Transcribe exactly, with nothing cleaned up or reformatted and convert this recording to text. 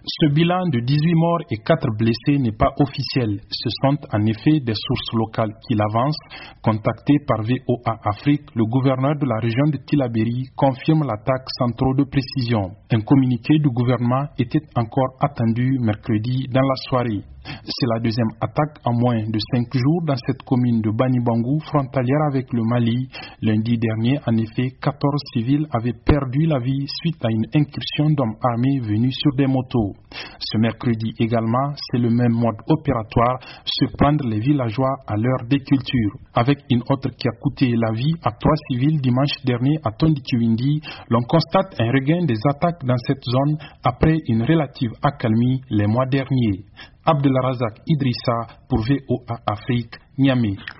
Ce bilan de dix-huit morts et quatre blessés n'est pas officiel. Ce sont en effet des sources locales qui l'avancent. Contacté par V O A Afrique, le gouverneur de la région de Tillabéri confirme l'attaque sans trop de précision. Un communiqué du gouvernement était encore attendu mercredi dans la soirée. C'est la deuxième attaque en moins de cinq jours dans cette commune de Banibangou, frontalière avec le Mali. Lundi dernier, en effet, quatorze civils avaient perdu la vie suite à une incursion d'hommes armés venus sur des motos. Ce mercredi également, c'est le même mode opératoire, surprendre les villageois à l'heure des cultures. Avec une autre qui a coûté la vie à trois civils dimanche dernier à Tondikiwindi, l'on constate un regain des attaques dans cette zone après une relative accalmie les mois derniers. Abdelrazak Idrissa pour V O A Afrique, Niamey.